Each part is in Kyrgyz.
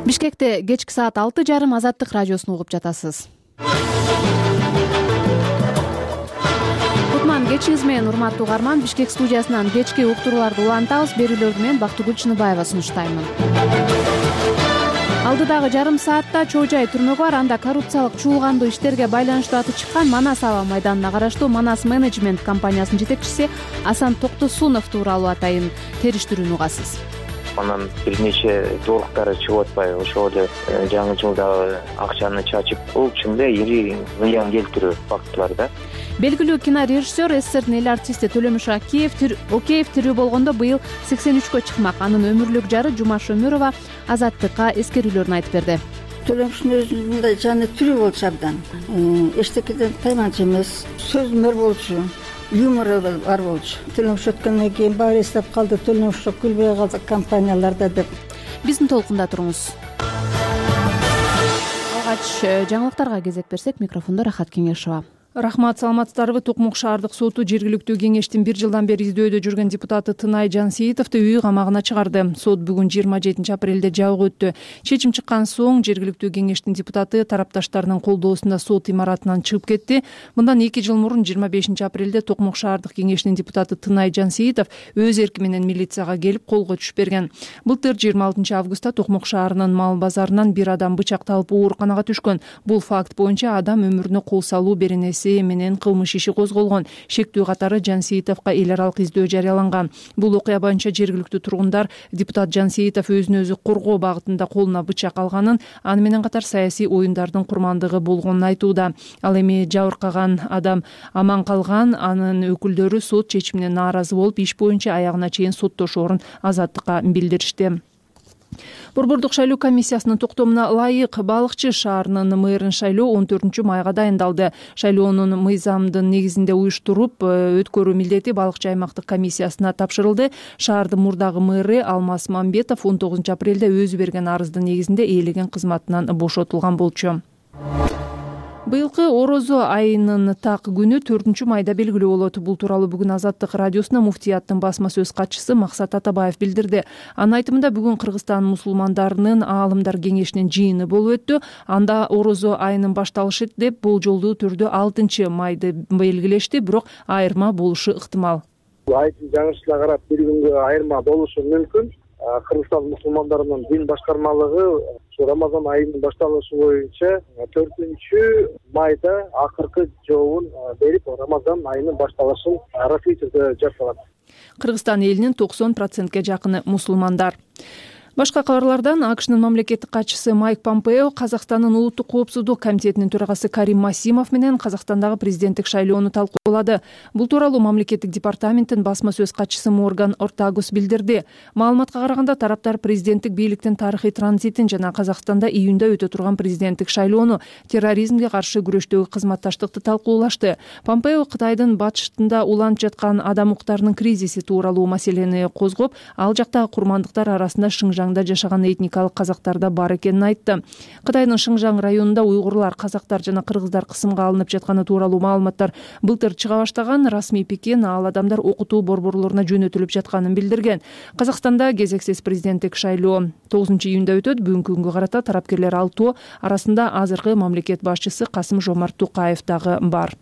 Бишкекте кечки саат 6:30 Азаттык радиосун угуп жатасыз. Кутман кечиңиз менен урматтуу угарман. Бишкек студиясынан кечки уктурууларды улантабыз. Берүүлөрдү мен Бактыгүл Чыныбаева сунуштаймын. Алдыдагы жарым саатта Чоо Жай түрмөгү бар. Анда коррупциялык чуулгандуу иштерге байланыштуу аты чыккан Манас аба майданына караштуу Манас менеджмент компаниясынын жетекчиси Асан Токтосунов тууралуу атайын териштирүүнү угасыз. Анан бир нече жоруктары чыгып атпайбы, ошол эле жаңы жылдагы акчаны чачып, бул чынында ири зыян келтирүү фактылар да. Белгилүү кинорежиссер, СССРдин эл артисти Төлөмүш Океев тирүү болгондо быйыл 83кө чыкмак. Анын өмүрлүк жары Жумаш Өмүрова Азаттыкка эскерүүлөрүн айтып берди. Төлөмүштүн өзүнүн жаны тирүү болчу абдан. Эчтекеден тайманчу эмес, сөзмөр болчу, юмору бар болчу. Төлөмүш өткөндөн кийин баары эстеп калды, Төлөмүшкө күлбөй калды компанияларда деп. Биздин толкунда туруңуз. Алгач жаңылыктарга кезек берсек, микрофондо Рахат Кеңешова. Рахмат, саламатсыздарбы? Токмок шаардык соту жергиликтүү кеңештин 1 жылдан бери издөөдө жүргөн депутаты Тынай Жансейитовду үй камагына чыгарды. Сот бүгүн 27 апрелде жабык өттү. Чечим чыккан соң жергиликтүү кеңештин депутаты тарапташтарынын колдоосунда сот имаратынан чыгып кетти. Мындан 2 жыл мурун 25 апрелде Токмок шаардык кеңештин депутаты Тынай Жансейитов өз эрки менен милицияга келип колго түшүп берген. Былтыр 26 августта Токмок шаарынын мал базарынан бир адам бычакталып ооруканага түшкөн. Бул факт боюнча адам өмүрүнө кол салуу беренеси менен кылмыш иши козголгон. Шектүү катары Жансейитовго эл аралык издөө жарыяланган. Бул окуя боюнча жергиликтүү тургундар депутат Жансейитов өзүн өзү коргоо багытында колуна бычак алганын, аны менен катар саясий оюндардын курмандыгы болгонун айтууда. Ал эми жабыркаган адам аман калган. Анын өкүлдөрү сот чечимине нааразы болуп, иш боюнча аягына чейин соттошоорун Азаттыкка билдиришти. Борбордук шайлоо комиссиясынын токтомуна ылайык Балыкчы шаарынын мэрин шайлоо 14 майга дайындалды. Шайлоонун мыйзамдын негизинде уюштуруп өткөрүү милдети Балыкчы аймактык комиссиясына тапшырылды. Шаардын мурдагы мэри Алмаз Мамбетов 19 апрелде өзү берген арыздын негизинде ээлеген кызматынан бошотулган болчу. Быйылкы Орозо айынын так күнү 4 майда белгилүү болот. Бул тууралуу бүгүн Азаттык радиосуна муфтияттын басма сөз катчысы Максат Атабаев билдирди. Анын айтымында бүгүн Кыргызстан мусулмандарынын аалымдар кеңешинин жыйыны болуп өттү. Анда Орозо айынын башталышы деп болжолдуу түрдө 6 майды белгилешти, бирок айырма болушу ыктымал. Айдын жаңырышына карап бир күнгө айырма болушу мүмкүн. Кыргызстан мусулмандарынын дин башкармалыгы Рамазан айынын башталышы боюнча 4 майда акыркы жообун берип, Рамазан айынын башталышын расмий түрдө жасаган. Кыргызстан элинин 90%ге жакыны мусулмандар. Башка кабарлардан АКШнын мамлекеттик катчысы Майк Помпео Казакстандын улуттук коопсуздук комитетинин төрагасы Карим Масимов менен Казакстандагы президенттик шайлоону талкуулады. Бул тууралуу мамлекеттик департаменттин басма сөз катчысы Морган Ортагус билдирди. Маалыматка караганда тараптар президенттик бийликтин тарыхый транзитин жана Казакстанда июнда өтө турган президенттик шайлоону, терроризмге каршы күрөштөгү кызматташтыкты талкуулашты. Помпео Кытайдын батышында уланып жаткан адам укуктарынын кризиси тууралуу маселени козгоп, ал жактагы курмандыктар арасында Шыңжаңда жашаган этникалык казактарда бар экенин айтты. Кытайдын Шыңжаң районунда уйгурлар, казактар жана кыргыздар кысымга алынып жатканы тууралуу маалыматтар былтыр чыга баштаган. Расмий Пекин ал адамдар окутуу борборлоруна жөнөтүлүп жатканын билдирген. Казакстанда кезексиз президенттик шайлоо 9 июнда өтөт. Бүгүнкү күнгө карата тарапкерлер алтоо, арасында азыркы мамлекет башчысы Касым-Жомарт Токаев дагы бар.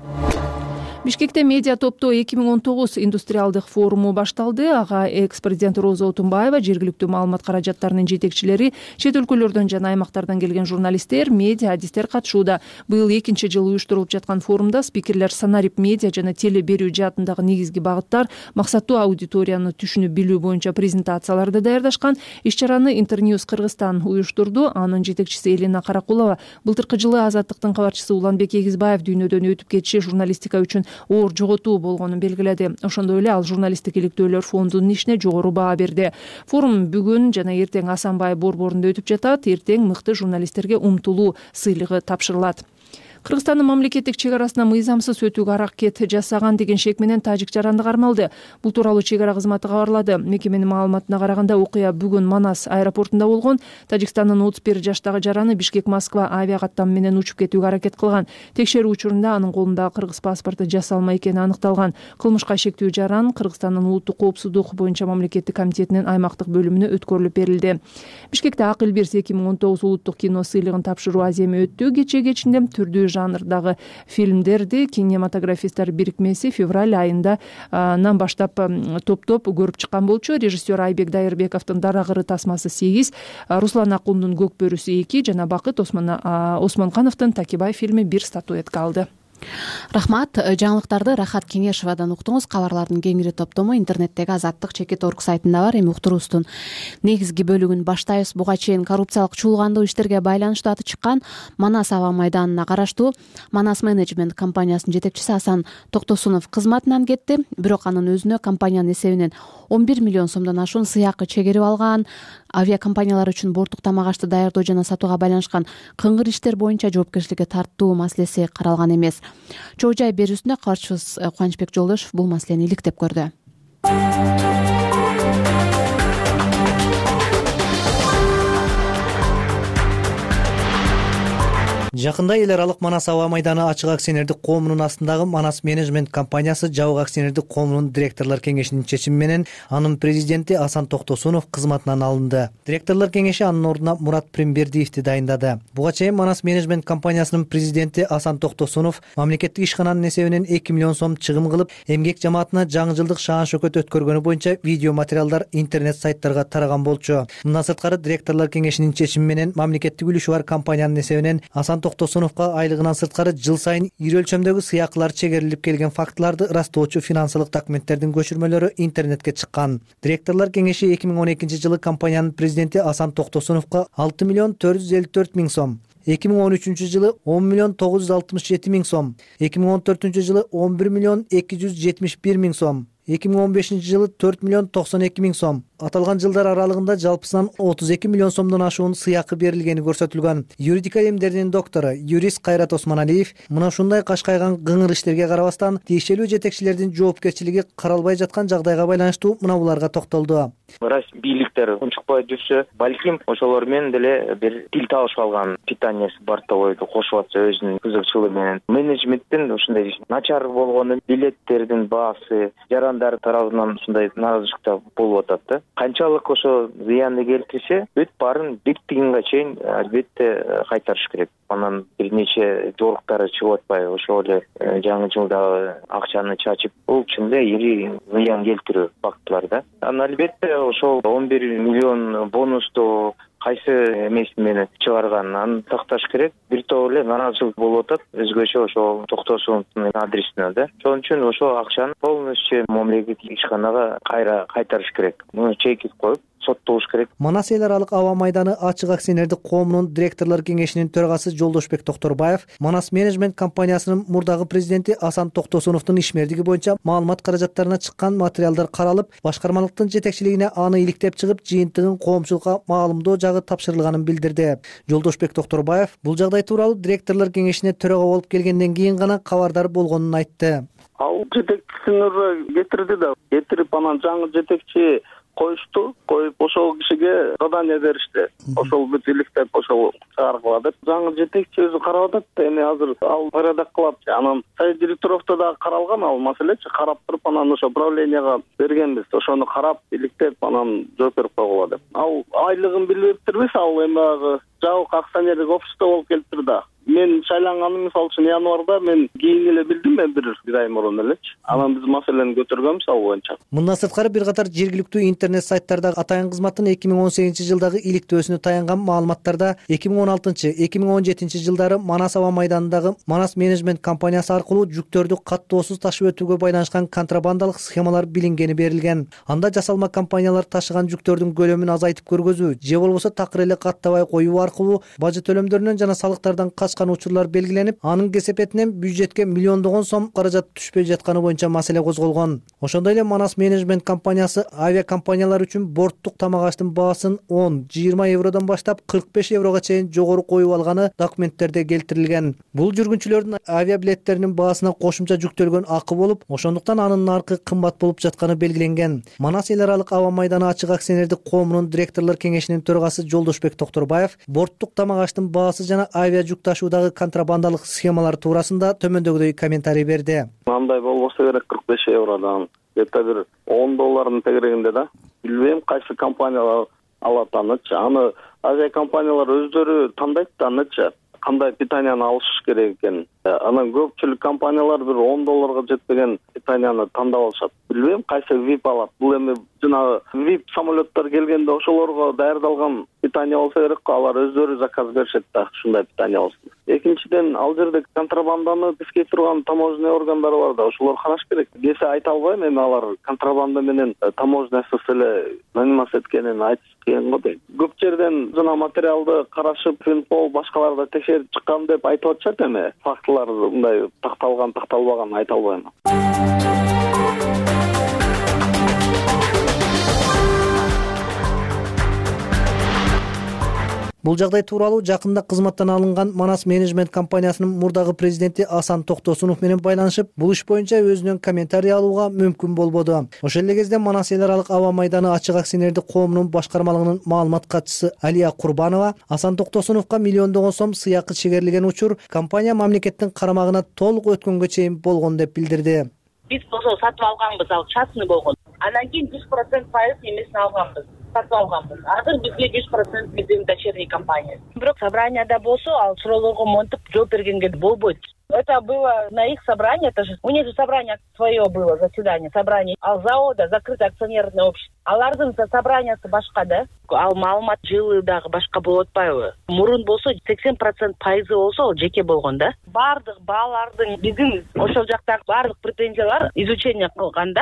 Бишкекте медиа топтоо 2019 индустриалдык форуму башталды. Ага экс-президент Роза Отунбаева, жергиликтүү маалымат каражаттарынын жетекчилери, чет өлкөлөрдөн жана аймактардан келген журналисттер, медиа адистер катышууда. Быйыл 2 жыл уюштурулуп жаткан форумда спикерлер санарип медиа жана теле берүү жаатындагы негизги багыттар, максаттуу аудиторияны түшүнүп билүү боюнча презентацияларды даярдашкан. Иш-чараны Интерньюз Кыргызстан уюштурду. Анын жетекчиси Элина Каракулова былтыркы жылы Азаттыктын кабарчысы Уланбек Эгизбаев дүйнөдөн өтүп кетиши журналистика үчүн оор жоготуу болгонун белгиледи. Ошондой эле ал журналисттик иликтөөлөр фондунун ишине жогору баа берди. Форум бүгүн жана эртең Асанбай борборунда өтүп жатат. Эртең мыкты журналисттерге умтулуу сыйлыгы тапшырылат. Кыргызстандын мамлекеттик чек арасына мыйзамсыз өтүүгө аракет жасаган деген шек менен тажик жаранды кармалды. Бул тууралуу чек ара кызматы кабарлады. Мекеменин маалыматына караганда окуя бүгүн Манас аэропортунда болгон. Тажикстандын 31 жаштагы жараны Бишкек-Москва авиа каттамы менен учуп кетүүгө аракет кылган. Текшерүү учурунда анын колунда кыргыз паспорту жасалма экени аныкталган. Кылмышка шектүү жаран Кыргызстандын улуттук коопсуздук боюнча мамлекеттик комитетинин аймактык бөлүмүнө өткөрүлүп берилди. Бишкекте Акыл Бирс 2019 улуттук кино сыйлыгын тапшыруу аземи өттү. Кече кечинде түрдүү жанрдагы фильмдерди кинематографисттер бирикмеси февраль айынан баштап топтоп көрүп чыккан болчу. Режиссер Айбек Дайырбековдун Дара кыры тасмасы 8, Руслан Акундун Көк бөрүсү 2 жана Бакыт Осмонкановдун Такибай фильми 1 статуэтка алды. Рахмат. Жаңылыктарды Рахат Кеңешевадан уктуңуз. Кабарлардын кеңири топтому интернеттеги Азаттык.org сайтында бар. Эми уктуруубуздун негизги бөлүгүн баштайбыз. Буга чейин коррупциялык чуулгандуу иштерге байланыштуу аты чыккан Манас аба майданына караштуу Манас менеджмент компаниясынын жетекчиси Асан Токтосунов кызматынан кетти. Бирок анын өзүнө компаниянын эсебинен 11 миллион сомдон ашуун сыйакы чегерип алган. Авиакомпаниялар үчүн борттук тамак ашты даярдоо жана сатууга байланышкан кыңгыр иштер боюнча жоопкерчиликке тартуу маселеси каралган эмес. Чоо жай берүүсүндө кабарчыбыз Кубанычбек Жолдошев бул маселени иликтеп көрдү. Жакында эл аралык Манас аба майданы ачык акционердик коомунун астындагы Манас менеджмент компаниясы жабык акционердик коомунун директорлор кеңешинин чечими менен анын президенти Асан Токтосунов кызматынан алынды. Директорлор кеңеши анын ордуна Мурат Примбердиевди дайындады. Буга чейин Манас менеджмент компаниясынын президенти Асан Токтосунов мамлекеттик ишкананын эсебинен 2 миллион сом чыгым кылып, эмгек жамаатына жаңы жылдык шаан шөкөт өткөргөнү боюнча видео материалдар интернет сайттарга тараган болчу. Мындан сырткары директорлор кеңешинин чечими менен мамлекеттик үлүшү бар компаниянын эсебинен Асан Токтосуновго айлыгынан сырткары жыл сайын ири өлчөмдөгү сыйакылар чегерилип келген фактыларды ырастоочу финансылык документтердин көчүрмөлөрү интернетке чыккан. Директорлор кеңеши 2012 жылы компаниянын президенти Асан Токтосуновго 6 миллион 454 миң сом, 2013 жылы 10 миллион 967 миң сом, 2014 жылы 11 миллион 271 миң сом, 2015 жылы 4 миллион 92 миң сом. Аталган жылдар аралыгында жалпысынан 32 миллион сомдон ашуун сыйакы берилгени көрсөтүлгөн. Юридика илимдеринин доктору, юрист Кайрат Осмоналиев мына ушундай кашкайган кыңыр иштерге карабастан тиешелүү жетекчилердин жоопкерчилиги каралбай жаткан жагдайга байланыштуу мына буларга токтолду. Бийликтер унчукпай жүрсө, балким ошолор менен деле бир тил табышып алган питаниясы бар деп ойду, кошуп атса өзүнүн кызыкчылыгы менен. Менеджменттин ушундай начар болгону, билеттердин баасы, жарандар тарабынан ушундай наразычылыктар болуп атат да. Канчалык ошо зыянды келтирсе, бүт баарын биттигинге чейин албетте кайтарыш керек. Анан бир нече жоруктары чыгып атпай, ошол эле жаңы жылдагы акчаны чачып, бул чынында ири зыян келтирүү фактылар да. Анан албетте ошол 11 миллион бонусту кайсы эмес менен чыгарган, аны такташ керек. Бир топ эле наразычылык болуп атат, өзгөчө ошол Токтосуновдун адресине да. Ошон үчүн ошол акчаны полностью мамлекеттик ишканага кайра кайтарыш керек. Муну чекит коюп соттолуш керек. Манас эл аралык аба майданы ачык акционердик коомунун директорлор кеңешинин төрагасы Жолдошбек Токторбаев Манас менеджмент компаниясынын мурдагы президенти Асан Токтосуновдун ишмердиги боюнча маалымат каражаттарына чыккан материалдар каралып, башкармалыктын жетекчилигине аны иликтеп чыгып, жыйынтыгын коомчулукка маалымдоо жагы тапшырылганын билдирди. Жолдошбек Токторбаев бул жагдай тууралуу директорлор кеңешине төрага болуп келгенден кийин гана кабардар болгонун айтты. Ал жетекчисин кетирди да, кетирип анан жаңы жетекчи коюшту, коюп ошол кишиге задание беришти. Ошол бүт иликтеп ошол чыгаргыла деп. Жаңы жетекчи өзү карап атат, эми азыр ал порядок кылат. Анан Совет директоровдо да каралган ал маселечи, карап туруп анан ошо правленияга бергенбиз. Ошону карап, иликтеп анан жооп берип койгула деп. Ал айлыгын билбептирбиз, ал эми жабык акционердик общество болуп келиптир да. Мен шайланганым мисалы үчүн январда, мен кийин эле билдим, мен бир ай мурун элечи. Анан биз маселени көтөргөнбүз ал боюнча. Мындан сырткары бир катар жергиликтүү интернет сайттарда атайын кызматтын 2018 жылдагы иликтөөсүнө таянган маалыматтарда 2016-2017 жылдары Манас аба майданындагы Манас менеджмент компаниясы аркылуу жүктөрдү каттоосуз ташып өтүүгө байланышкан контрабандалык схемалар билингени берилген. Анда жасалма компаниялар ташыган жүктөрдүн көлөмүн азайтып көргөзүү же болбосо такыр эле каттабай коюу аркылуу бажы төлөмдөрүнөн жана салыктардан качкан учурлар белгиленип, анын кесепетинен бюджетке миллиондогон сом каражат түшпөй жатканы боюнча маселе козголгон. Ошондой эле Манас менеджмент компаниясы авиакомпаниялар үчүн борттук тамак аштын баасын 10-20 евродон баштап 45 еврого чейин жогору коюп алганы документтерде келтирилген. Бул жүргүнчүлөрдүн авиабилеттеринин баасына кошумча жүктөлгөн акы болуп, ошондуктан анын наркы кымбат болуп жатканы белгиленген. Манас эл аралык аба майданы ачык акционердик коомунун директорлор кеңешинин төрагасы Жолдошбек Токторбаев борттук тамак аштын баасы жана авиа жүк ташуудагы контрабандалык схемалар туурасында төмөндөгүдөй комментарий берди. Андай болбосо керек 45 евродон где-то бир 10 доллардын тегерегинде да. Билбейм кайсы компаниялар алат анычы. Аны авиакомпаниялар өздөрү тандайт да анычы. Кандай питанияны алыш керек экен. Анан көпчүлүк компаниялар бир 10 долларга жетпеген питанияны тандап алышат. Билбейм кайсы VIP алат. Бул эми жана VIP самолеттер келгенде ошолорго даярдалган питания болсо керек го, алар өздөрү заказ беришет да, ушундай питания болсун. Экинчиден, ал жерде контрабанданы тискей турган таможенный органдар бар да, ошолор караш керек. Кесе айта албайм, эми алар контрабанда менен таможнясыз эле заниматься эткенин айтыш кыйын го дейм. Көп жерден жана материалды карашып, Финпол башкаларда текшерип чыккан деп айтып атышат, эми фактылар мындай такталган, такталбаган айта албайм. Бул жагдай тууралуу жакында кызматтан алынган Манас менеджмент компаниясынын мурдагы президенти Асан Токтосунов менен байланышып, бул иш боюнча өзүнөн комментарий алууга мүмкүн болбоду. Ошол эле кезде Манас эл аралык аба майданы ачык акционердик коомунун башкармалыгынын маалымат катчысы Алия Курбанова Асан Токтосуновго миллиондогон сом сыйакы чегерилген учур компания мамлекеттин карамагына толук өткөнгө чейин болгон деп билдирди. Биз ошол сатып алганбыз, ал частный болгон. Анан кийин 100% пайыз эмесин алганбыз. Сатып алганбыз. Азыр бизге 100% биздин дочерний компания. Бирок собранияда болсо, ал суроолорго монтип жооп бергенге болбойт. Это было на их собрании, это же у них же собрание свое было, заседание, собрание. Ал завода закрытое акционерное общество. Алардын собраниясы башка да. Ал маалымат жылы дагы башка болуп атпайбы? Мурун болсо 80% пайызы болсо ал жеке болгон да. Бардык баалардын биздин ошол жактагы бардык претензиялар изучение кылганда,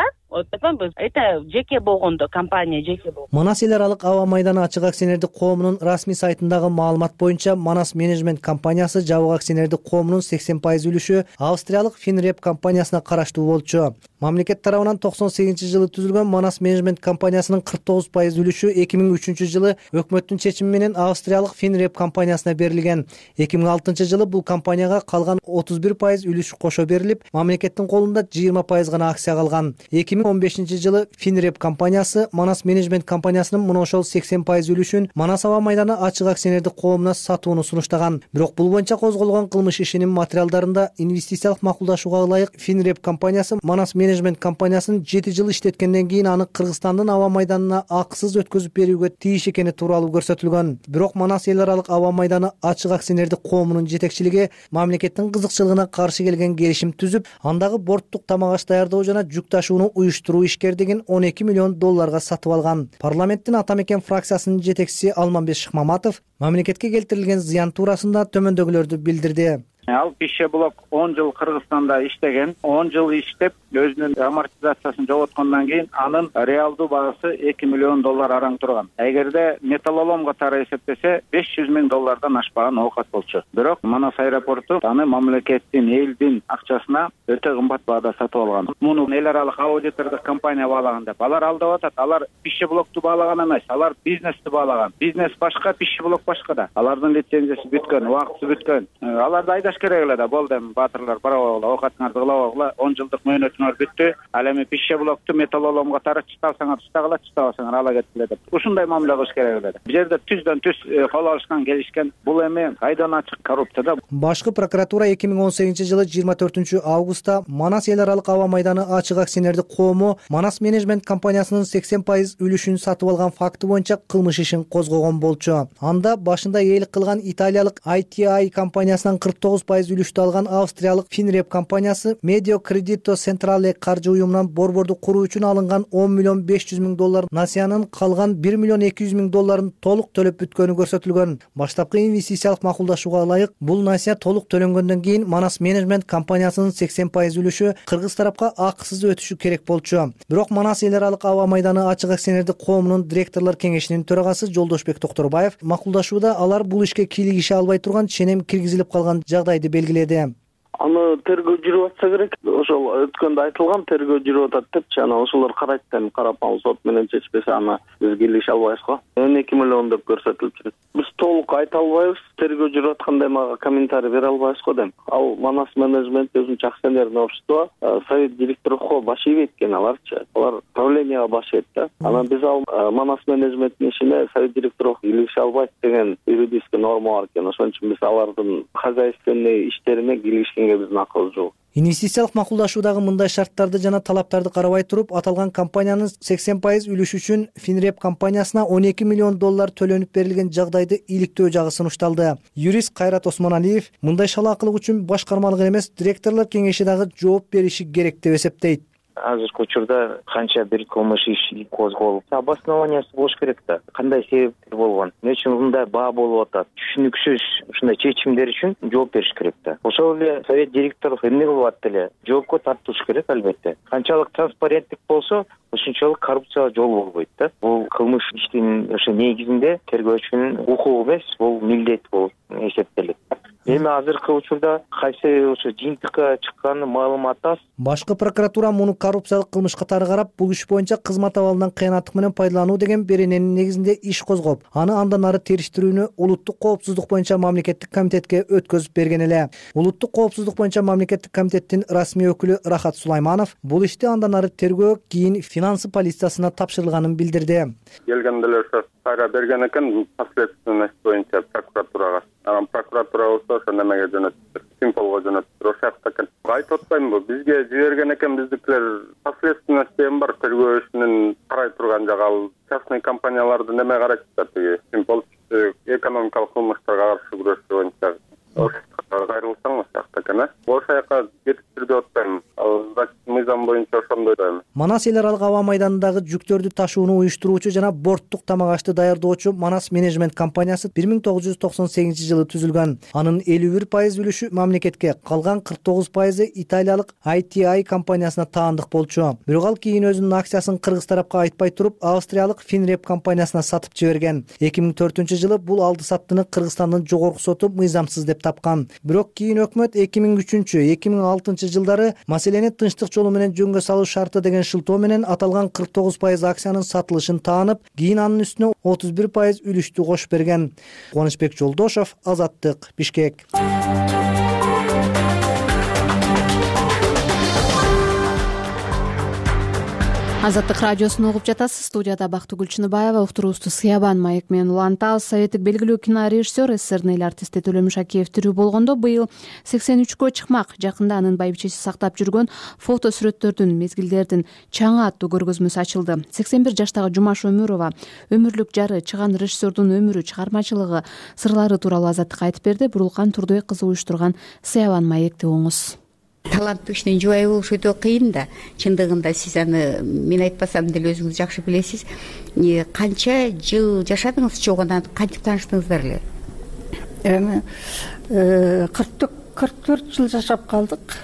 это жеке болгондо, компания жеке болгон. Манас эл аралык аба майданы ачык акционердик коомунун расмий сайтындагы маалымат боюнча Манас менеджмент компаниясы жабык акционердик коомунун 80% үлүшү австриялык Finrep компаниясына караштуу болчу. Мамлекет тарабынан 98-жылы түзүлгөн Манас менеджмент компаниясынын 49% үлүшү 2003-жылы өкмөттүн чечими менен австриялык Finrep компаниясына берилген. 2006-жылы бул компанияга калган 31% үлүш кошо берилип, мамлекеттин колунда 20% гана акция калган. 2015-жылы Finrep компаниясы Манас менеджмент компаниясынын мына ошол 80% үлүшүн Манас аба майданы ачык акционердик коомуна сатууну сунуштаган. Бирок бул боюнча козголгон кылмыш ишинин материалдарында инвестициялык макулдашууга ылайык Finrep компаниясы Манас менеджмент компаниясын 7 жыл иштеткенден кийин аны Кыргызстандын аба майданына акысыз өткөзүп берүүгө тийиш экени тууралуу көрсөтүлгөн. Бирок Манас эл аралык аба майданы ачык акционердик коомунун жетекчилиги мамлекеттин кызыкчылыгына каршы келген келишим түзүп, андагы борттук тамак аш даярдоо жана жүк ташууну уюштуруу ишкердигин 12 миллион долларга сатып алган. Парламенттин Ата мекен фракциясынын жетекчиси Алманбек Шыкмаматов мамлекетке келтирилген зыян туурасында төмөндөгүлөрдү билдирди. Ал пищеблок 10 жыл Кыргызстанда иштеген, 10 жыл иштеп, өзүнүн амортизациясын жоготкондон кийин анын реалдуу баасы 2 миллион доллар араң турган. Эгерде металлолом катары эсептесе 500 миң доллардан ашпаган оокат болчу. Бирок Манас аэропорту аны мамлекеттин, элдин акчасына өтө кымбат баада сатып алган. Муну эл аралык аудитордук компания баалаган деп. Алар алдап атат. Алар пищеблокту баалаган эмес, алар бизнести баалаган. Бизнес башка, пищеблок башка да. Алардын лицензиясы бүткөн, убакыты бүткөн. Аларды айдаш керек эле да. Болду эми баатырлар барабагыла, оокатыңарды кылабагыла, 10 жылдык мөөнөтүңөр бүттү. Ал эми пищеблокту металлолом катары чытасаңар чытагыла, чытабасаңар ала кеткиле деп. Ушундай мамиле кылыш керек эле. Бул жерде түздөн түз кол алышкан, келишкен. Бул эми айдан ачык коррупция да. Башкы прокуратура 2018-жылы 24-августта Манас эл аралык аба майданы ачык акционердик коому Манас менеджмент компаниясынын 80% үлүшүн сатып алган факты боюнча кылмыш ишин козгогон болчу. Анда башында ээлик кылган италиялык ITI компаниясынан 49% 49% үлүштү алган австриялык Finrep компаниясы Medio Credito Centrale каржы уюмунан борборду куруу үчүн алынган $10,500,000 насыянын калган $1,200,000 толук төлөп бүткөнү көрсөтүлгөн. Баштапкы инвестициялык макулдашууга ылайык бул насыя толук төлөнгөндөн кийин Манас менеджмент компаниясынын 80% үлүшү кыргыз тарапка акысыз өтүшү керек болчу. Бирок Манас эл аралык аба майданы ачык акционердик коомунун директорлор кеңешинин төрагасы Жолдошбек Токторбаев макулдашууда алар бул ишке кийлигише албай турган ченем киргизилип калган жагдайды белгиледи. Аны тергөө жүрүп атса керек. Ошол өткөндө айтылган тергөө жүрүп атат депчи, анан ошолор карайт да карапан сот менен чечпесе аны биз кийлигише албайбыз го. 12 миллион деп көрсөтүлүп жүрөт. Биз толук айта албайбыз, тергөө жүрүп аткандай мага комментарий бере албайбыз го дейм. Ал Манас менеджмент өзүнчө акционерный общество, совет директорго баш ийбейт экен аларчы. Алар правленияга баш ийет да. Анан биз ал Манас менеджменттин ишине совет директорго кийлигише албайт деген юридический норма бар экен. Ошон үчүн биз алардын хозяйственный иштерине кийлигишкенге биздин акыбыз жок. Инвестициялык макулдашуудагы мындай шарттарды жана талаптарды карабай туруп, аталган компаниянын 80% үлүш үчүн Finrep компаниясына $12 миллион төлөнүп берилген жагдайды иликтөө жагы сунушталды. Юрист Кайрат Осмоналиев мындай шалаакылык үчүн башкармалык эмес, директорлор кеңеши дагы жооп бериши керек деп эсептейт. Азыркы учурда канча бир кылмыш иш козголуп, обоснованиясы болуш керек да. Кандай себептер болгон, эмне үчүн мындай баа болуп атат, түшүнүксүз ушундай чечимдер үчүн жооп бериш керек да. Ошол эле совет директору эмне кылып атты эле, жоопко тартылыш керек албетте. Канчалык транспаренттик болсо, ошончолук коррупцияга жол болбойт да. Бул кылмыш иштин ошо негизинде тергөөчүнүн укугу эмес, бул милдет болуп эсептелет. Эми азыркы учурда кайсы ошо жыйынтыкка чыкканы маалымат аз. Башкы прокуратура муну коррупциялык кылмыш катары карап, бул иш боюнча кызмат абалынан кыянаттык менен пайдалануу деген берененин негизинде иш козгоп, аны андан ары териштирүүнү улуттук коопсуздук боюнча мамлекеттик комитетке өткөзүп берген эле. Улуттук коопсуздук боюнча мамлекеттик комитеттин расмий өкүлү Рахат Сулайманов бул ишти андан ары тергөө, кийин финансы полициясына тапшырылганын билдирди. Келгенде эле ошо кайра берген экен последственность боюнча прокуратурага. Анан прокуратура болсо ошо немеге жөнөттүр, Симполго жөнөттүр. Ошол жакта экен. Айтып атпаймынбы, бизге жиберген экен, биздикилер последственность деген бар, тергөө ишинин карай турган жагы. Ал частный компанияларды неме карайт да, тиги Симпол экономикалык кылмыштарга каршы күрөшүү боюнча. Кайрылсаң ошол жакта экен, ошол жака жетиштирди деп атпаймын. Ал мыйзам боюнча ошондой дейм. Манас эл аралык аба майданындагы жүктөрдү ташууну уюштуруучу жана борттук тамак ашты даярдоочу Манас менеджмент компаниясы 1998-жылы түзүлгөн. Анын 51% үлүшү мамлекетке, калган 49% италиялык ITI компаниясына таандык болчу. Бирок ал кийин өзүнүн акциясын кыргыз тарапка айтпай туруп, австриялык Finrep компаниясына сатып жиберген. 2004-жылы бул алды саттыны Кыргызстандын жогорку соту мыйзамсыз деп тапкан. Бирок кийин өкмөт 2003-2006 жылдары маселени тынчтык жолу менен жөнгө салуу шарты деген шылтоо менен аталган 49% акциянын сатылышын таанып, кийин анын үстүнө 31% үлүштү кошуп берген. Кубанычбек Жолдошов, Азаттык, Бишкек. Азаттык радиосун угуп жатасыз. Студияда Бактыгүл Чыныбаева, уктуруубузду Сыябан маек менен улантабыз. Советтик белгилүү кинорежиссер СССРдин эл артисти Төлөм Шакеев тирүү болгондо быйыл 83кө чыкмак. Жакында анын байбичеси сактап жүргөн фото сүрөттөрдүн, мезгилдердин чаңы аттуу көргөзмөсү ачылды. 81 жаштагы Жумаш Өмүрова өмүрлүк жары, чыган режиссердун өмүрү, чыгармачылыгы, сырлары тууралуу Азаттыкка айтып берди. Бурулкан Турдубек кызы уюштурган Сыябан маекти оңуз. Таланттуу кишинин жубайы болуш өтө кыйын да. Чындыгында сиз аны мен айтпасам деле өзүңүз жакшы билесиз. Канча жыл жашадыңыз чогунан, кантип тааныштыңыздар эле? Эми 44 жыл жашап калдык.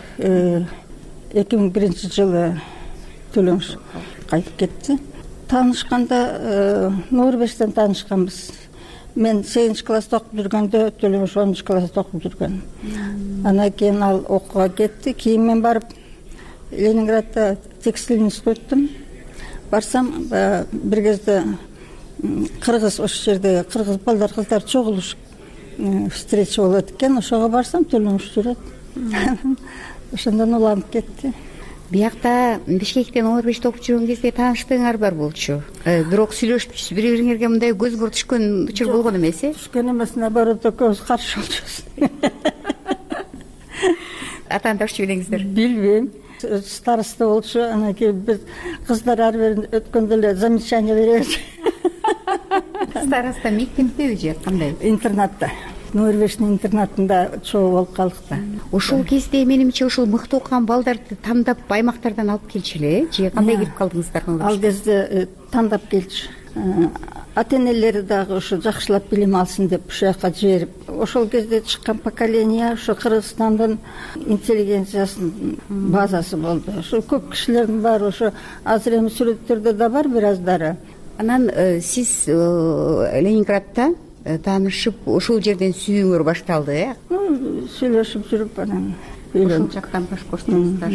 2001-жылы Төлөм кайтып кетти. Таанышканда Норвежден таанышканбыз. Мен 8 класста окуп жүргөндө Төлөм 10 класста окуп жүргөн. Анан кийин ал окууга кетти. Кийин мен барып Ленинградда текстиль институттун. Барсам бир кезде кыргыз ошол жерде кыргыз балдар кыздар чогулуш встреча болот экен. Ошого барсам Төлөм жүрөт. Ошондон уланып кетти. Биякта Бишкектен 15 окуп жүргөн кезде тааныштыгыңар бар болчу. Бирок сүйлөшүп бири-бириңерге мындай көз бур түшкөн учур болгон эмес, Түшкөн эмес, наоборот, көз каршы болчубуз. Атаандашчы белеңиздер? Билбейм. Староста болчу, анан кийин биз кыздар ар бирин өткөндө эле замечание беребиз. Староста мектептеби же кандай? Интернатта. норвеждин интернатында чогуу болуп калдык да. Ошол кезде менимче ошол мыкты окуган балдарды тандап аймактардан алып келчү эле же кандай кирип калдыңыздар? Ал кезде тандап келчү. Ата энелери дагы ошо жакшылап билим алсын деп ушул жака жиберип, ошол кезде чыккан поколение ошо Кыргызстандын интеллигенциясынын базасы болду. Ошо көп кишилердин баары ошо азыр эми сүрөттөрдө да бар бир аздары. Анан сиз Ленинградда таанышып ошол жерден сүйүүңөр башталды, Сүйлөшүп жүрүп анан ошол жактан башкорттуңуздар.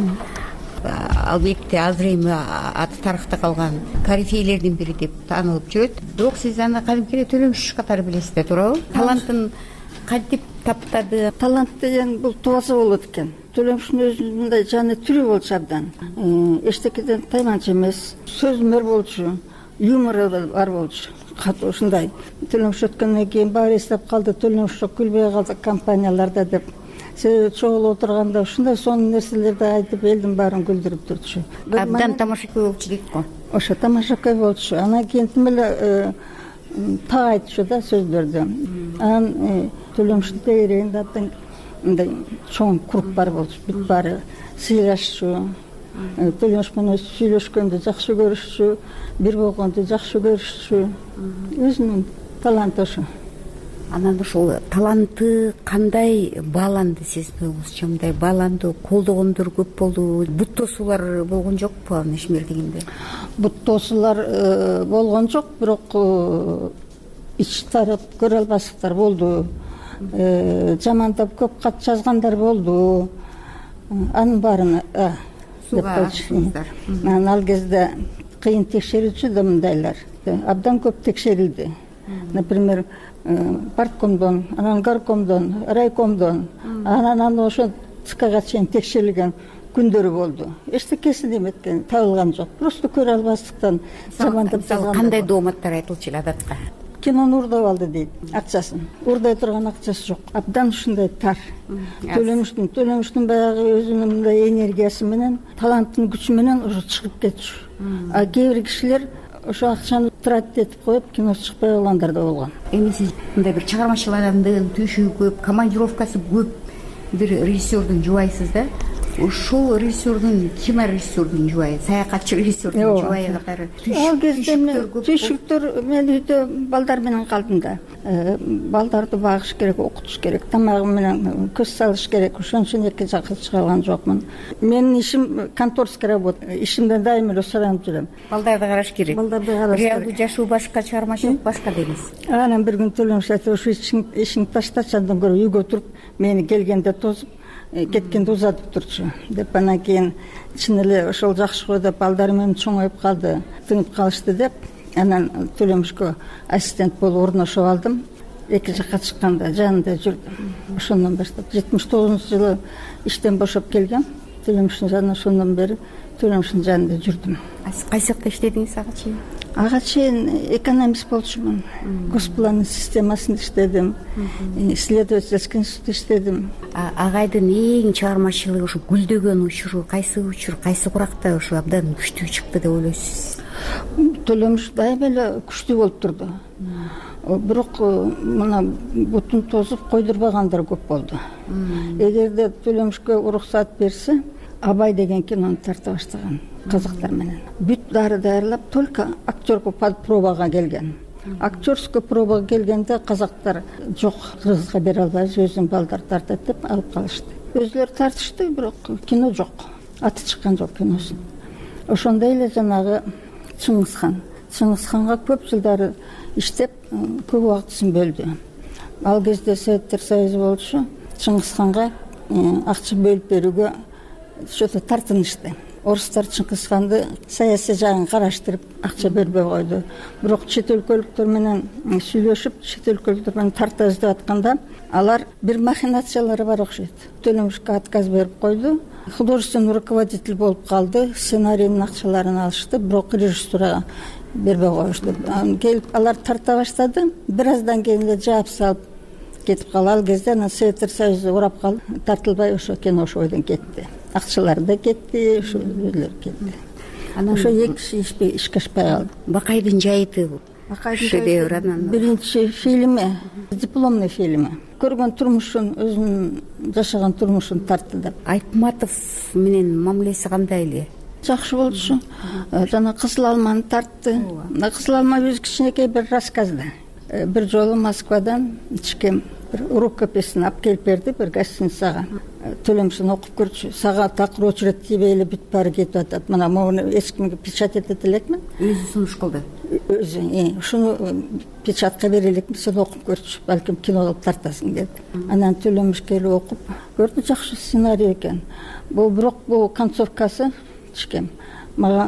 Албетте азыр эми аты тарыхта калган корифейлердин бири деп таанылып жүрөт. Бирок сиз аны кадимки эле Төлөмүш катары билесиз да, туурабы? Талантын кантип таптады? Талант деген бул тубаса болот экен. Төлөмүштүн өзүнүн мындай жаны түрү болчу абдан. Эчтекеден тайманчу эмес, сөзмөр болчу, юмору бар болчу. Катуу ушундай. Төлөмүш өткөндөн кийин баары эстеп калды, Төлөмүш күлбөй калды компанияларда деп. Себеби чогулуп отурганда ушундай сонун нерселерди айтып элдин баарын күлдүрүп турчу. Абдан тамашакөй болчу дейт го. Ошо тамашакөй болчу. Анан кийин тим эле так айтчу да сөздөрдү. Анан Төлөмүштүн тегерегинде абдан мындай чоң круг бар болчу. Бүт баары сыйлашчу. Төлөмүш менен сүйлөшкөндү жакшы көрүшчү, бир болгонду жакшы көрүшчү. Өзүнүн таланты ошо. Анан ушул таланты кандай бааланды сиздин оюңузча? Мындай бааланды, колдогондор көп болду. Бут тосуулар болгон жокпу анын ишмердигинде? Бут тосуулар болгон жок, бирок ич тарап көрө албастыктар болду. Жамандап көп кат жазгандар болду. Анын баарын суга ачтыңыздар. Анан ал кезде кыйын текшерүүчү да мындайлар. Абдан көп текшерилди. Например, парткомдон, анан горкомдон, райкомдон, анан ошо ЦКга чейин текшерилген күндөрү болду. Эчтекесин эметкен, табылган жок. Просто көрө албастыктан жамандап жазган. Кандай дооматтар айтылчу эле адатта? Кинону урдап алды дейт, акчасын. Урдай турган акчасы жок. Абдан ушундай тар. Төлөмүштүн баягы өзүнүн мындай энергиясы менен, таланттын күчү менен ошо чыгып кетчү. А кээ бир кишилер ошо акчаны тратить этип коюп, кино чыкпай калгандар да болгон. Эми сиз мындай бир чыгармачыл адамдын түйшүгү көп, командировкасы көп бир режиссердун жубайсыз да. Ушул режиссердун, кинорежиссердун жубайы, саякатчы режиссердун жубайы катары ал кезде түйшүктөр мен үйдө балдар менен калдым да. Балдарды багыш керек, окутуш керек, тамагы менен көз салыш керек. Ошон үчүн эки жакка чыга алган жокмун. Менин ишим конторский работа. Ишимден дайыма эле суранып жүрөм. Балдарды караш керек. Балдарды караш керек. Реалдуу жашоо башка, чыгармачылык башка дейбиз. Анан бир күн Төлөмүш айтты, ошо ишиңди таштачы, андан көрө үйгө туруп, мени келгенде тосуп, кеткенде узатып турчу деп. Анан кийин чын эле ошол жакшы го деп балдар менен чоңоюп калды, тыңып калышты деп. Анан Төлөмүшкө ассистент болуп орношуп алдым. Эки жакка чыкканда жанында жүрдүм. Ошондон баштап 79-жылы иштен бошоп келгем. Төлөмүштүн жанында ошондон бери Төлөмүштүн жанында жүрдүм. Сиз кайсы жакта иштедиңиз ага чейин? Ага чейин экономист болчумун. Госпланын системасында иштедим. Исследовательский институтта иштедим. Агайдын эң чыгармачылыгы ошо гүлдөгөн учуру кайсы учур, кайсы куракта ошо абдан күчтүү чыкты деп ойлойсуз? Төлөмүш дайыма эле күчтүү болуп турду. Бирок мына бутун тосуп койдурбагандар көп болду. Эгерде Төлөмүшкө уруксат берсе, Абай деген кинону тарта баштаган казактар менен. Бүт дары даярлап, только актерго пробага келген. Актерская пробага келгенде казактар жок, кыргызга бере албайбыз, өзүнүн балдар тартат деп алып калышты. Өзүлөрү тартышты, бирок кино жок. Аты чыккан жок киносун. Ошондой эле жанагы Чыңгызханга көп жылдары иштеп, көп убактысын бөлдү. Ал кезде Советтер Союзу болчу, Чыңгызханга акча бөлүп берүүгө что-то тартынышты. Орустар Чыңгызханды саясий жагын караштырып акча бербей койду. Бирок чет өлкөлүктөр менен сүйлөшүп, чет өлкөлүктөр менен тартабыз деп атканда, алар бир махинациялары бар окшойт. Төлөмүшкө отказ берип койду. Художественный руководитель болуп калды. Сценарийдин акчаларын алышты, бирок режиссурага бербей коюшту. Келип алар тарта баштады. Бир аздан кийин эле жаап салып кетип калды. Ал кезде анан Советтер Союзу урап калды. Тартылбай ошо кино ошол бойдон кетти. Акчалар да кетти, ошо өзлөр кетти. Анан ошо эки киши ишке ашпай калды. Бакайдын жайыты шедевр анан биринчи фильми, дипломный фильми. Көргөн турмушун, өзүнүн жашаган турмушун тартты деп. Айтматов менен мамилеси кандай эле? Жакшы болчу. Жана Кызыл Алманы тартты. Кызыл Алма өз кичинекей бир рассказды. Бир жолу Москвадан ичкем бир рукописин алып келип берди бир гостиницага. Төлөмшүн окуп көрчү. Сага такыр очередь тийбей эле бүт баары кетип атат. Мына муну эч кимге печать этет элекмин. Өзү сунуш кылды. Өзү, ушуну печатка берелекмин, сен окуп көрчү. Балким кино кылып тартасың деди. Анан Төлөмүш келип окуп көрдү, жакшы сценарий экен. Бирок бул концовкасы ичкем мага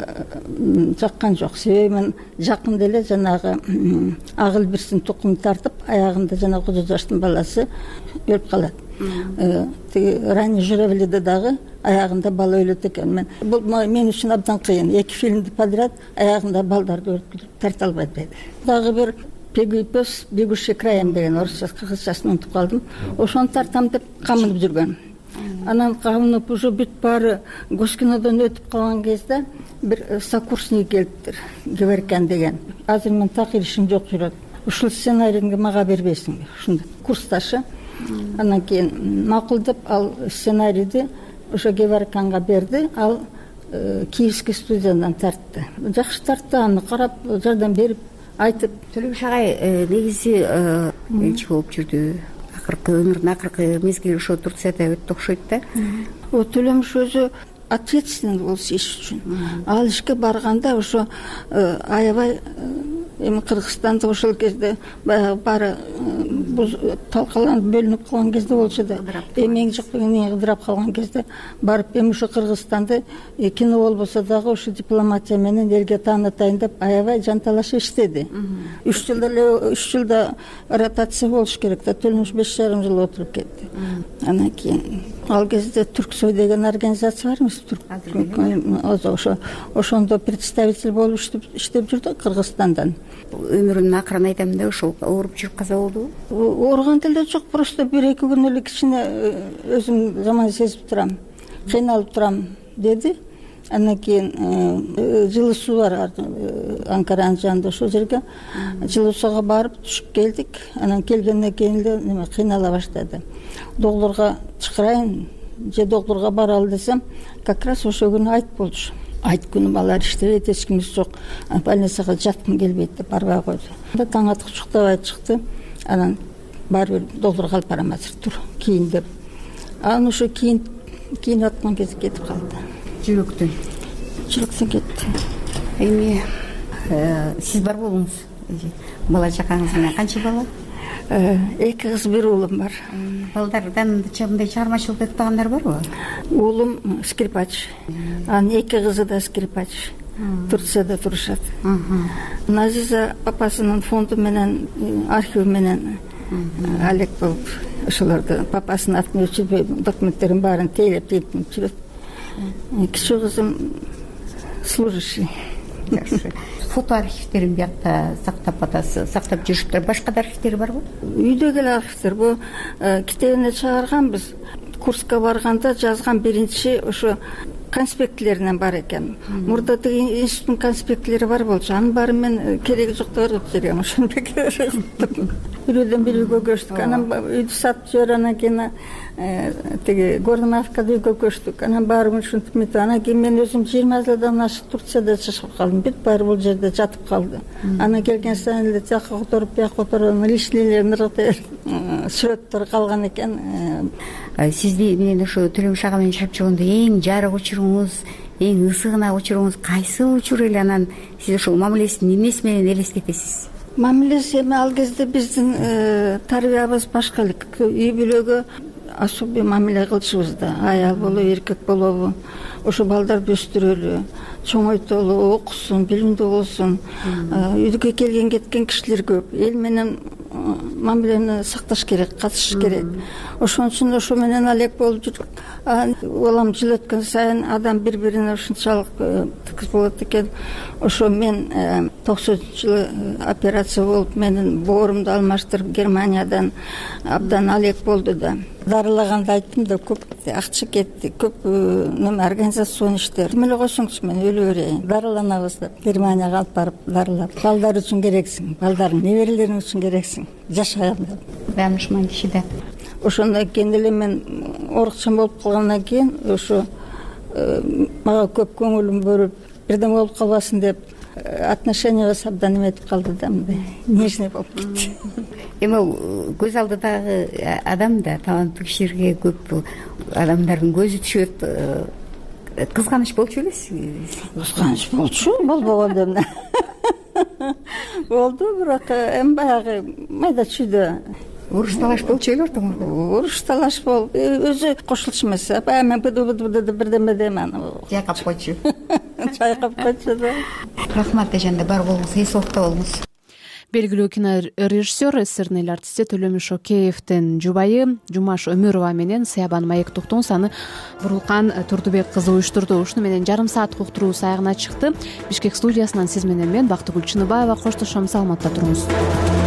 жаккан жок. Себеби мен жакында эле жанагы Агыл Бирсин тукумун тартып, аягында жана Кожо Жаштын баласы өлүп калат. Тиги Ранний Журавлиде дагы аягында бала өлөт экен. Бул мен үчүн абдан кыйын. Эки фильмди подряд аягында балдарды өлтүрүп тарта албайт эди. Дагы бир Пегуй пес, бегущий краем деген орусча, кыргызчасын унутуп калдым. Ошону тартам деп камынып жүргөн. Анан камынып уже бүт баары Госкинодон өтүп калган кезде бир сокурсник келиптир, Геворкян деген. Азыр мен так ишим жок жүрөт. Ушул сценарийди мага бербейсиңби? Ушундай курсташы. Анан кийин макул деп ал сценарийди ошо Геворкянга берди. Ал Киевский студиядан тартты. Жакшы тартты, аны карап, жардам берип, айтып. Төлөмүш агай негизи элчи болуп жүрдү. Өмүрүнүн акыркы мезгили ошо Турцияда өттү окшойт да. Төлөмүш өзү ответственный болчу иш үчүн. Ал ишке барганда ошо аябай эми Кыргызстанда ошол кезде баары талкаланып бөлүнүп калган кезде болчу да. Эң жакпаган кыдырап калган кезде барып эми ошо Кыргызстанды кино болбосо дагы ошо дипломатия менен элге таанытайын деп аябай жанталашып иштеди. 3 жылда ротация болуш керек да. Төлөмүш 5,5 жыл отуруп кетти. Анан кийин ал кезде Түрксой деген организация бар эмес? Ошондо представитель болуп иштеп жүрдү Кыргызстандан. Өмүрүнүн акырын айтам да, ошол ооруп жүрүп каза болдубу? Ооруган деле жок, просто 1-2 күн эле кичине өзүм жаман сезип турам, кыйналып турам деди. Андан кийин жылуу суу бар Анкаранын жанында, ошол жерге жылуу сууга барып түшүп келдик. Анан келгенден кийин эле неме кыйнала баштады. Доктурга чакырайын же доктурга баралы десем, как раз ошол күнү айт болчу. Айт күнү балдар иштебейт, эч кимибиз жок, больницага жаткым келбейт деп барбай койду. Таң атып чуктабай чыкты. Анан баары бир доктурга алып барам азыр, тур, кийин деп. Анан ошо кийин аткан кезде кетип калды. Жүрөктөн кетти. Эми сиз бар болуңуз. Бала жакаңыз менен канча бала? 2 кыз, 1 уулум бар. Балдардан чагында чыгармачылык этпагандар барбы? Уулум скрипач. Анын 2 кызы да скрипач. Турцияда турушат. Назиза папасынын фонду менен, архиви менен алек болуп, ошолорду папасынын атын өчүрбөй документтерин баарын тейлеп жүрөт. Кичүү кызым служащий. Фото архивтерин биякта сактап атасы, сактап жүрүптүр. Башка да архивтери барбы? Үйдөгү эле архивтер. Бул китебине чыгарганбыз. Курска барганда жазган биринчи ошо конспектлеринен бар экен. Мурда тиги институттун конспектлери бар болчу. Анын баары мен кереги жок деп ыргып жүргөм. Ошондой бирөөдөн бирөөгө көчтүк. Анан үйдү сатып жибер, анан кийин тиги Горномавкада үйгө көчтүк. Анан баары ушинтип мынтип. Анан кийин мен өзүм 20 жылдан ашык Турцияда жашап калдым. Бүт баары бул жерде жатып калды. Анан келген сайын эле жакка которуп, бияка которуп, лишнийлерин ыргытып, сүрөттөр калган экен. Сизди менен ошо Төлөмүш ага менен жашап жүргөндө эң жарык учуруңуз, эң ысыгына учуруңуз кайсы учур эле? Анан сиз ошол мамилесин эмнеси менен элестетесиз? Мамилеси эми ал кезде биздин тарбиябыз башка эле. Үй бүлөгө особый мамиле кылчубуз да. Аял болобу, эркек болобу, ошо балдарды өстүрөлү, чоңойтолу, окусун, билимдүү болсун. Үйгө келген кеткен кишилер көп. Эл менен мамилени сакташ керек, катышыш керек. Ошон үчүн ошо менен алек болуп жүрдүк. Улам жыл өткөн сайын адам бири-бирине ушунчалык тыгыз болот экен. Ошо мен 90 жылы операция болуп менин боорумду алмаштырып Германиядан абдан алек болду да. Дарылаганда айттым да, көп акча кетти, көп неме организацион иштер. Эмне койсоңчу мен өлө берейин, дарыланабыз деп Германияга алып барып дарылап. Балдар үчүн керексиң, балдардын неберелериң үчүн керексиң, жашаганда. Данышман киши да. Ошондон кийин эле мен оорукчан болуп калгандан кийин ошо мага көп көңүлүм бөлүп, бирдеме болуп калбасын деп отношениябыз абдан эметип калды да, мындай нежный болуп кетти. Эми көз алдыдагы адам да таланттуу кишилерге көп адамдардын көзү түшөт. Кызганыч болчу белесиз? Кызганыч болчу, болбогондо эмне. Болду, бирок эми баягы майда чүйдө уруш талаш болчу эле ортоңордо. Уруш талаш болуп, өзү кошулчу эмес. Мен бирдеме дейм, жайкап койчу. Чайкап койчу да. Рахмат Эженде, бар болуңуз, эсиокто болуңуз. Белгилүү кинорежиссер, СССРдин эл артисти Төлөмүш Океевдин жубайы Жумаш Өмүрова менен Сыябан маектуктун саны Бурулкан Турдубек кызы уюштурду. Ушуну менен жарым сааттык уктуруу аягына чыкты. Бишкек студиясынан сиз менен мен Бактыгүл Чыныбаева коштошом. Саламатта туруңуз.